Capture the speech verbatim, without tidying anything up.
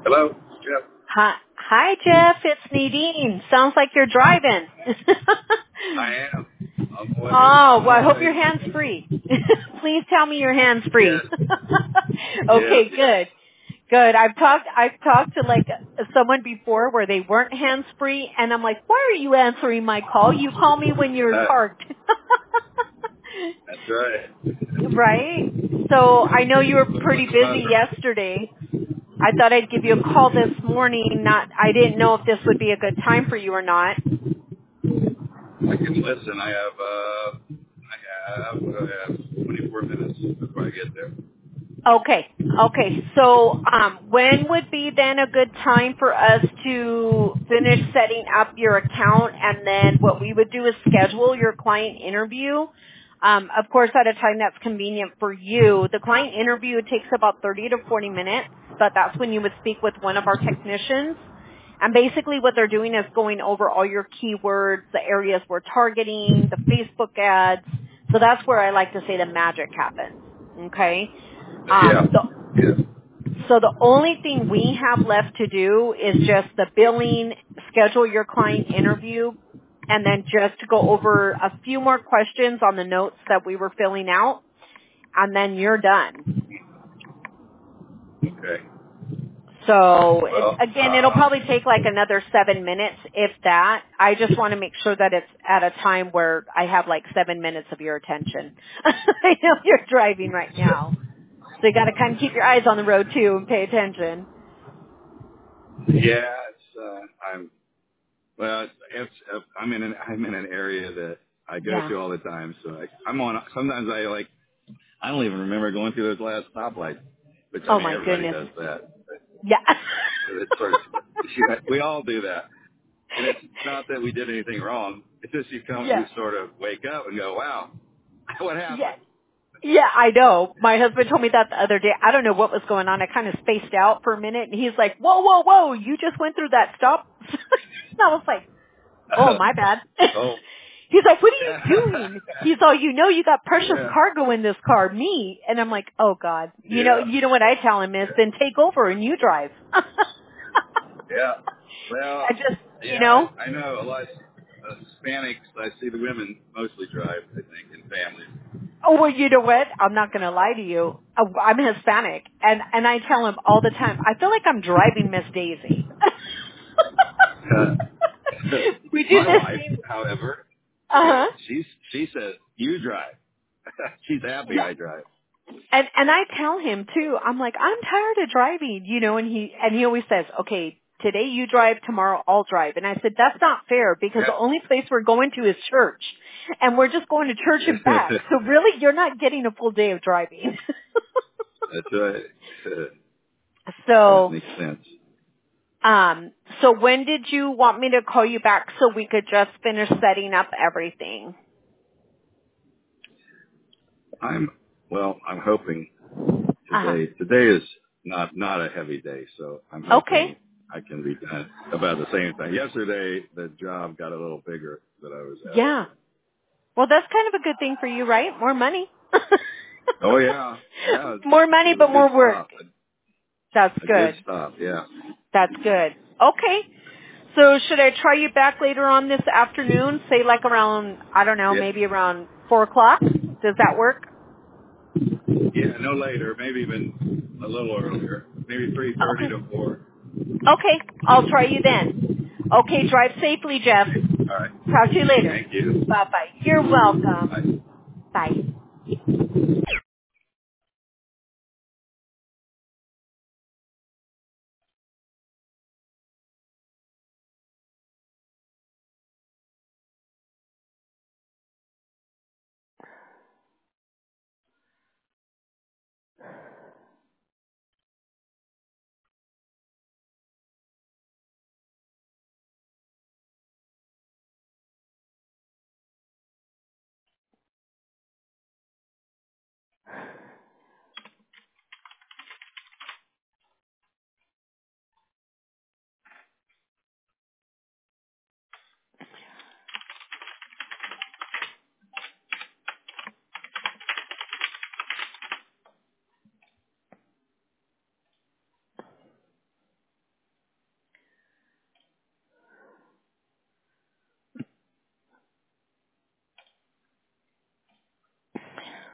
Hello, Jeff. Hi, hi, Jeff. It's Nadine. Sounds like you're driving. I am. I'm on Oh, on well, I my hope way. your hands free. Please tell me your hands free. Yes, yes, Okay, yes. good. Good. I've talked I've talked to like someone before where they weren't hands free and I'm like, "Why are you answering my call? You call me when you're Uh, parked." that's right. Right? So, I know you were What, what's pretty the busy weather? yesterday. I thought I'd give you a call this morning. Not I didn't know if this would be a good time for you or not. I can listen. I have uh, I have, I have twenty-four minutes before I get there. Okay. Okay. So, um, when would be then a good time for us to finish setting up your account and then what we would do is schedule your client interview? Um, of course, at a time that's convenient for you. The client interview takes about thirty to forty minutes, but that's when you would speak with one of our technicians. And basically what they're doing is going over all your keywords, the areas we're targeting, the Facebook ads. So that's where I like to say the magic happens. Okay? Yeah, Um, the, yeah. so the only thing we have left to do is just the billing, schedule your client interview, and then just to go over a few more questions on the notes that we were filling out, and then you're done. Okay. So it, Well, again, it'll uh, probably take like another seven minutes, if that. I just want to make sure that it's at a time where I have like seven minutes of your attention. I know you're driving right now. So you got to kind of keep your eyes on the road too and pay attention. yeah. It's uh, I'm well. It's, it's uh, I'm in an I'm in an area that I go Yeah. to all the time. So I, I'm on. Sometimes I like. I don't even remember going through those last stoplights, which I Oh mean my everybody goodness. does that. But Yeah. it's sort of we all do that, and it's not that we did anything wrong. It's just you come, you yeah. sort of wake up and go, "Wow, what Yeah. happened?" Yeah, I know. My husband told me that the other day. I don't know what was going on. I kind of spaced out for a minute and he's like, "Whoa, whoa, whoa, you just went through that stop?" And I was like, "Oh, Uh, my bad." oh, He's like, "What are you yeah, doing?" He's all, "You know, you got precious yeah, cargo in this car, me." And I'm like, "Oh God." You know, yeah, you know what I tell him is, yeah. "Then take over and you drive." Yeah. I Well, just, you yeah, know, I, I know a lot of uh, Hispanics. I see the women mostly drive, I think, in families. oh, well, you know what? I'm not going to lie to you. Uh, I'm Hispanic, and and I tell him all the time. I feel like I'm driving Miss Daisy. Uh, We do my this wife, thing. however, Uh she huh. she's she says you drive. She's happy Yeah. I drive. And and I tell him too. I'm like, I'm tired of driving, you know. And he and he always says, okay, today you drive, tomorrow I'll drive. And I said, that's not fair because the only place we're going to is church, and we're just going to church Yeah. and back. So really, you're not getting a full day of driving. That's right. That So, makes sense. um, so when did you want me to call you back so we could just finish setting up everything? I'm well. I'm hoping Uh today. Today is not not a heavy day, so I'm huh. Okay. hoping I can be done about the same thing. Yesterday, the job got a little bigger that I was Yeah. after. Well, that's kind of a good thing for you, right? More money. Oh yeah, yeah. More It money, was a but good more work. stop. A, That's a good good. stop. Yeah. That's good. Okay. So should I try you back later on this afternoon? Say like around, I don't know, Yeah. maybe around four o'clock? Does that work? Yeah. No later. Maybe even a little earlier. Maybe three thirty Okay. to four. Okay. I'll try you then. Okay. Drive safely, Jeff. Okay. All right. Talk to you later. Thank you. Bye bye. You're welcome. Bye. Bye.